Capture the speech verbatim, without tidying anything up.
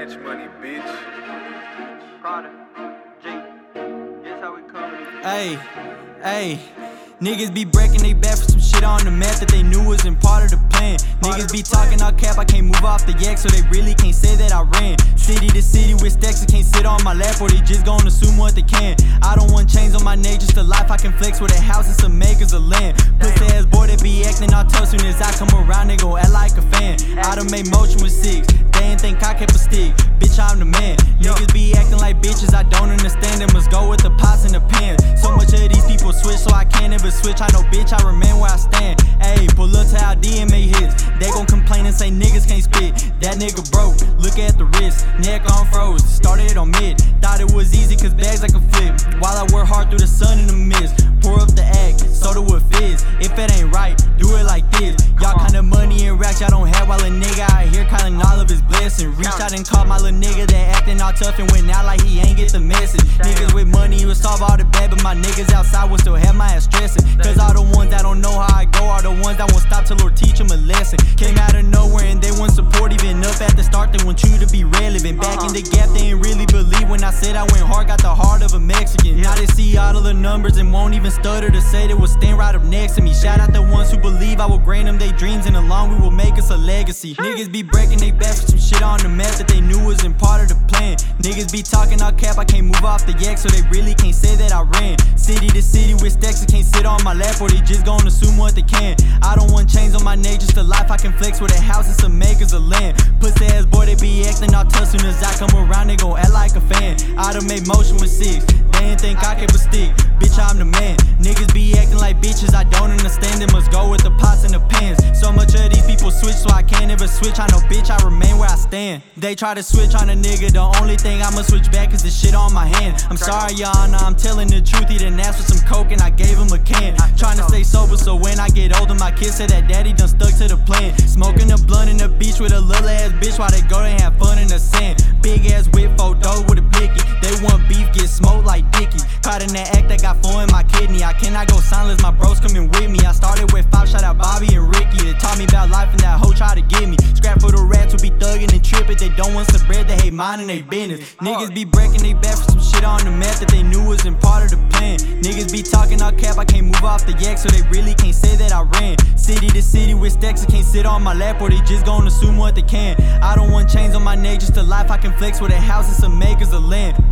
Ranch money, bitch. Prada, G, this how we come. Ayy, ayy. Niggas be breaking they back for some shit on the map that they knew wasn't part of the plan. Niggas be talking all cap, I can't move off the yak, so they really can't say that I ran. City to city with stacks that can't sit on my lap, or they just gon' assume what they can. I don't want chains on my neck, just a life I can flex with a house and some acres of land. Pussy ass boy that be acting all tough, soon as I come around, they gon' act like a fan. I done made motion with six, they ain't think I kept a stick. Bitch, I'm the man. Niggas be acting like bitches, I don't understand. They must go with the pots and the pans. So much of these people switch, so I can't ever switch. I know, bitch, I remain where I stand. Ayy, pull up to our D M A hits. They gon' complain and say niggas can't spit. That nigga broke, look at the wrist, neck on froze. Started on mid, thought it was easy cause bags I could flip. While I work hard through the sun in the mist, pour up the act, soda with fizz. If it ain't right, do it like this. Y'all kinda money and racks y'all don't have, while a nigga out here calling all of his blessings. Reached out and caught my little nigga that acting all tough and went out like he ain't get the message. Niggas with money will solve all the bad, but my niggas outside will still have my ass stressing. Cause all the ones that don't know how I go are the ones that won't stop till Lord teach them a lesson. Came out of nowhere and they wouldn't support, even up at the start they want you to be relevant. Back in the gap they ain't really believe when I said I went hard, got the heart of a Mexican. Now they see all of the numbers and won't even stutter to say they will stand right up next to me. Shout out the ones who believe I will grant them their dreams, and along we will make us a legacy. Niggas be breaking they back for some shit on the map that they knew wasn't part of the plan. Niggas be talking all cap, I can't move off the yak, so they really can't say that I ran. City to city with stacks that can't sit on my lap, or they just gon' assume what they can. I don't want chains on my neck, just a life I can flex with a house and some acres of land. Pussy ass boy, they be acting all tough, soon as I come around, they gon' act like a fan. I done made motion with six, they ain't think I kept a stick. Bitch, I'm the man. Niggas be acting like bitches, I don't understand. They must go with the pots and the pans. So much of these people switch, so I can't ever switch. I know, bitch, I remain where I stand. They try to switch on a nigga, the only thing I'ma switch back is the shit on my hand. I'm sorry, y'all, nah, I'm telling the truth. He done asked for some coke and I gave him a can. Trying to stay sober, so when I get older, my kids say that daddy done stuck to the plan. Smoking a blunt in the beach with a little ass bitch while they go and have fun in the sand. Big ass whip photo with a blicky. They want beef, get smoked like Dickie. Caught in that act that got four in my kidney. I cannot go silence, my bros coming with me. I started with five, shout out Bobby and Ricky. They taught me about life and that hoe try to get me. Scrap for the rats who be thugging and tripping. They don't want some bread, they hate minding they business. Niggas be breaking they back for some shit on the map that they knew wasn't part of the plan. Niggas be talking all cap, I can't move off the yak, so they really can't say that I ran. City to city with stacks that can't sit on my lap, or they just gon' assume what they can. I don't want chains on my neck, just a life I can flex with a house and some acres of land.